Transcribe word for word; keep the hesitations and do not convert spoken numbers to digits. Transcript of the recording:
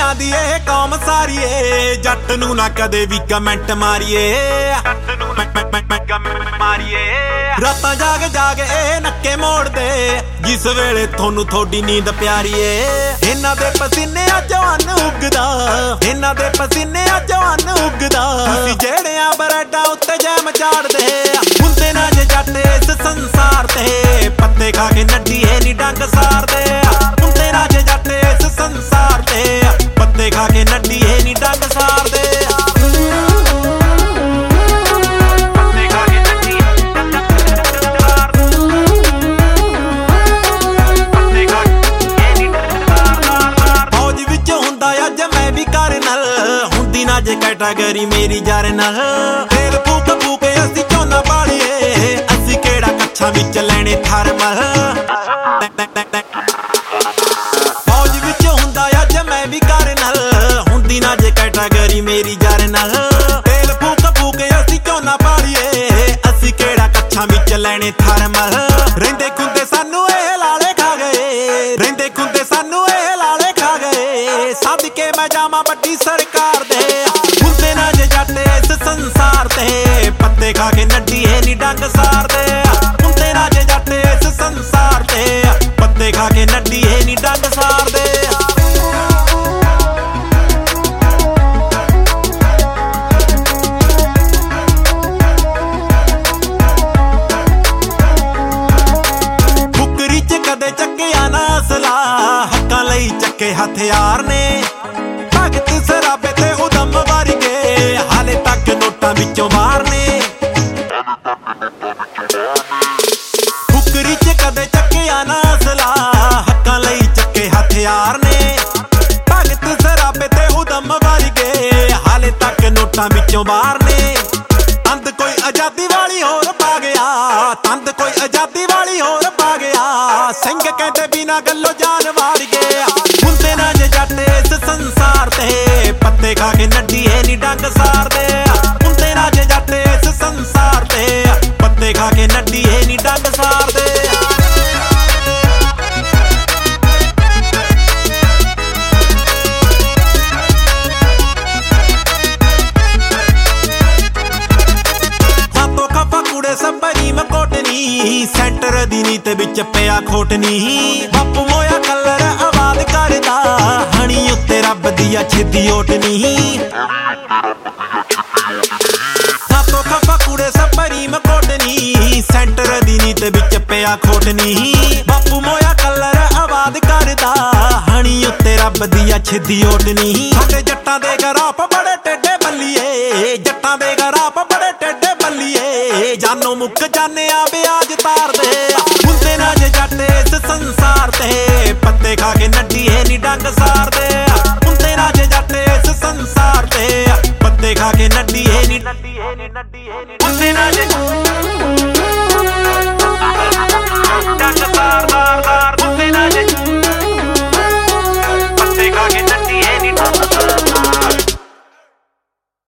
दुनिया दी ए कौम सारी ए जट नू ना कदे भी कमेंट मारिए रातां जाग जाग ए नक्के मोड़ दे जिस वेले थोनू थोड़ी नींद प्यारी ए इन्हां दे पसीने जवान उगदा इन्हां दे पसीने जवान उगदा तुसीं जेड़ियां बरैडां उत्ते जैम झाड़दे हुंदे ना जे जट इस संसार ते पत्ते खा के नड्डी ए नी डंग सारदे हुंदे ना जे जट इस संसार ते पत्ते खा के नड्डी ए नी डंग सारदे जे कैटागरी मेरी जार नाल तेल फूक फूक असी झोना बालिए असी केड़ा कच्छा विच लैणे थर्मल फौज विच हुंदा अज मैं भी करनल हुंदी ना जे कैटागरी मेरी जार नाल तेल फूक फूक असी झोना बालिए असी केड़ा कच्छा विच लैणे थर्मल रहिंदे खुंदे सानू ए लाले खा गए रहिंदे खुंदे सानू ए लाले खा गए सदके मैं जावां वड्डी सरकार दे संसार ते पत्ते खा के नड्डी है नी डंग सारदे हुंदे ना जे जट इस संसार ते पत्ते खा के नड्डी है नी डंग सारदे फुकरी च कदे चक्किया ना असला हक्कां लई चक्के हथियार ने भगत सराबे ते उदम वर्गे हाले तक नोटां विचों बाहर ने फुकरी च कदे चक्किया ना असला हक्कां लई चक्के हथियार ने भगत सराबे ते उदम वर्गे हाले तक नोटां विचों बाहर ने तंद कोई आजादी वाली होर पा गया तंद कोई आजादी वाली होर पा गया सिंह कहते बिना गल्लों जान वार गया हुंदे ना जे जट इस संसार ते पत्ते खा के नड्डी है नी डंग सारदे हुंदे ना जे जट इस संसार ते पत्ते खा के नड्डी है नी डंग सारदे सबरी मकोटनी सेंटर दी नी ते विच पिया खोटनी बापू मोया कलर आवाज करदा हणी उत्ते रब दिया छिदी ओटनी सातो खफा कुड़े सबरी मकोटनी सेंटर दी नी ते विच पिया खोटनी बापू मोया कलर आवाज करदा हणी उत्ते रब दिया छिदी ओटनी साडे जट्टां दे गराप बड़े टेढ़े बल्लीए जट्टां दे गराप बड़े टेढ़े बल्लीए जानो मुक जाने आ ब्याज तार दे हुंदे ना जे जट इस संसार ते पत्ते खा के नड्डी है नी डंग सार